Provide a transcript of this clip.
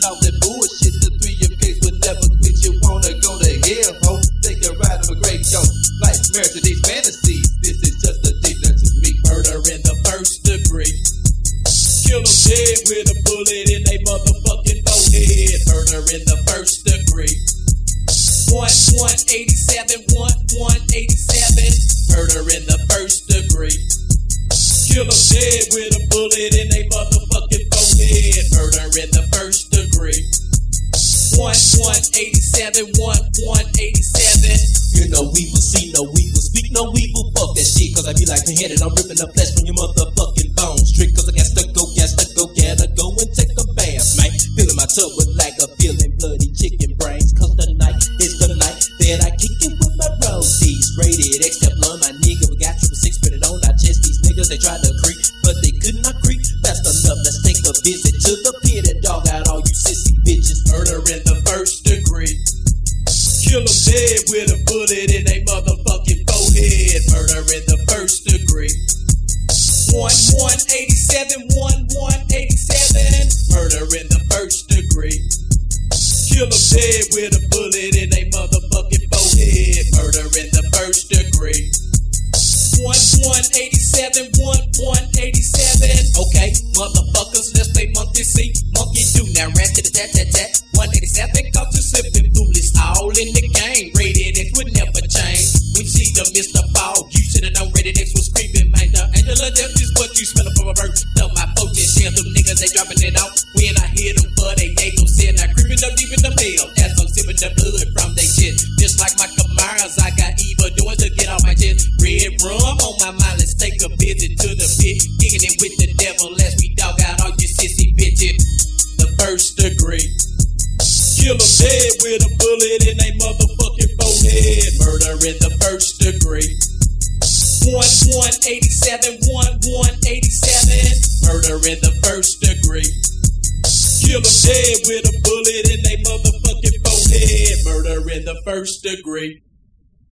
talk that bullshit. The 3M case would never quit. You wanna go to hell, ho? Take a ride on a great show. Like married to these fantasies. This is just a demon to me. Murder in the first degree. Kill them dead with a bullet in they motherfucking forehead. Murder in the first degree. 187, 187. Murder in the first degree. Kill them dead with a bullet in they motherfucking forehead. Murder in the first degree. 187, 187. Hear no evil, see no evil, speak no evil. Fuck that shit, cause I be like beheaded. I'm ripping the flesh from your motherfucking bones. Strict cause I got to go, gotta go and take a bath, man. Filling my tub with like a feeling bloody chicken brains. Cause tonight is the night that I kick it with my roadies. Rated X Teflon, my nigga. We got 666 printed on our chest. These niggas, they tried to creep, but they could not creep fast enough. Let's take a visit to the pit and dog out all you sissy bitches. Murder in the first degree. Kill them dead with a bullet in they motherfucking forehead. Murder in the first degree. 187, 187. Murder in the first degree. Kill them dead with a bullet in they motherfucking forehead. Murder in the first degree. 187, 187. Okay, motherfuckers, let's play monkey see, monkey do. Now rat to the tat tat tat. 187 cause you slipping foolish. All in the game. Rated X would never change. We see the Mr. Fog. You should've known Rated X was screaming, man. The angel of death is what you smellin' from a bird. Tell my folks and share them niggas, they dropping it out. When I hear them for they gon' sit. Now creeping up deep in the mail as I'm sipping the blood from they shit. Just like my Myers, I got evil doing to get off my chest. Red rum on my mind, let's take a visit to the pit. Kicking it with the devil as we dog out all you sissy bitches. The first degree. Kill them dead with a bullet in they motherfucking forehead. Murder in the first degree. 187, 187. Murder in the first degree. Kill them dead with a bullet in they motherfucking forehead. Murder in the first degree.